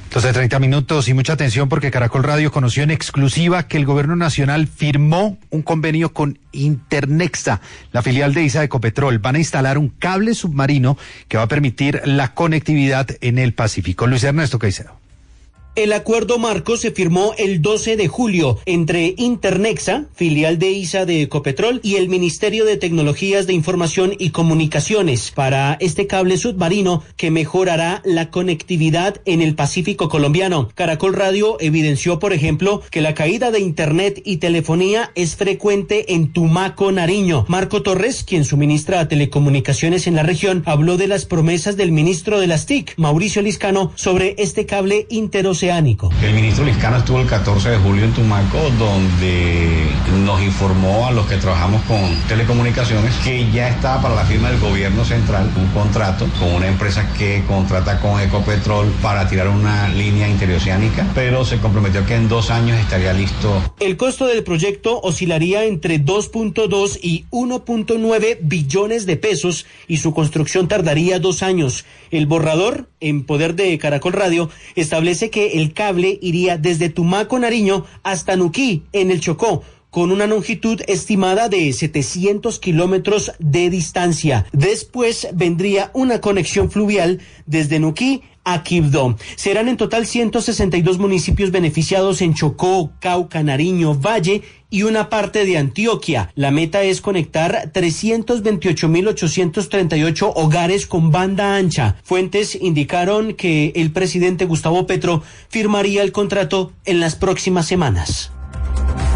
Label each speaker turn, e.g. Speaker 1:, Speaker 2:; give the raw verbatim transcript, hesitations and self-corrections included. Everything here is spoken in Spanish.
Speaker 1: doce treinta minutos y mucha atención porque Caracol Radio conoció en exclusiva que el gobierno nacional firmó un convenio con Internexa, la filial de I S A de Ecopetrol. Van a instalar un cable submarino que va a permitir la conectividad en el Pacífico. Luis Ernesto Caicedo.
Speaker 2: El acuerdo marco se firmó el doce de julio entre Internexa, filial de I S A de Ecopetrol, y el Ministerio de Tecnologías de Información y Comunicaciones para este cable submarino que mejorará la conectividad en el Pacífico colombiano. Caracol Radio evidenció, por ejemplo, que la caída de Internet y telefonía es frecuente en Tumaco, Nariño. Marco Torres, quien suministra telecomunicaciones en la región, habló de las promesas del ministro de las T I C, Mauricio Liscano, sobre este cable interoceánico.
Speaker 3: El ministro Liscano estuvo el catorce de julio en Tumaco, donde nos informó a los que trabajamos con telecomunicaciones que ya estaba para la firma del gobierno central un contrato con una empresa que contrata con Ecopetrol para tirar una línea interoceánica, pero se comprometió que en dos años estaría listo.
Speaker 2: El costo del proyecto oscilaría entre dos punto dos y uno punto nueve billones de pesos y su construcción tardaría dos años. El borrador, en poder de Caracol Radio, establece que el cable iría desde Tumaco, Nariño, hasta Nuquí, en el Chocó, con una longitud estimada de setecientos kilómetros de distancia. Después vendría una conexión fluvial desde Nuquí a Quibdó. Serán en total ciento sesenta y dos municipios beneficiados en Chocó, Cauca, Nariño, Valle y una parte de Antioquia. La meta es conectar trescientos veintiocho mil ochocientos treinta y ocho hogares con banda ancha. Fuentes indicaron que el presidente Gustavo Petro firmaría el contrato en las próximas semanas.